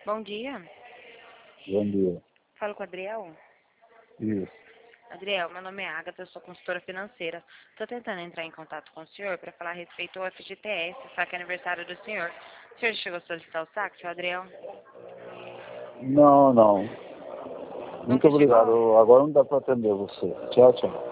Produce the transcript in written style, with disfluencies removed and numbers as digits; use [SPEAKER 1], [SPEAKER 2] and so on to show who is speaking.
[SPEAKER 1] Bom dia.
[SPEAKER 2] Bom dia.
[SPEAKER 1] Falo com o Adriel.
[SPEAKER 2] Isso.
[SPEAKER 1] Adriel, meu nome é Agatha, eu sou consultora financeira. Estou tentando entrar em contato com o senhor para falar a respeito ao FGTS, saque aniversário do senhor. O senhor chegou a solicitar o saque, seu Adriel?
[SPEAKER 2] Não, não. Muito
[SPEAKER 1] Nunca chegou?
[SPEAKER 2] obrigado. Agora não dá para atender você. Tchau, tchau.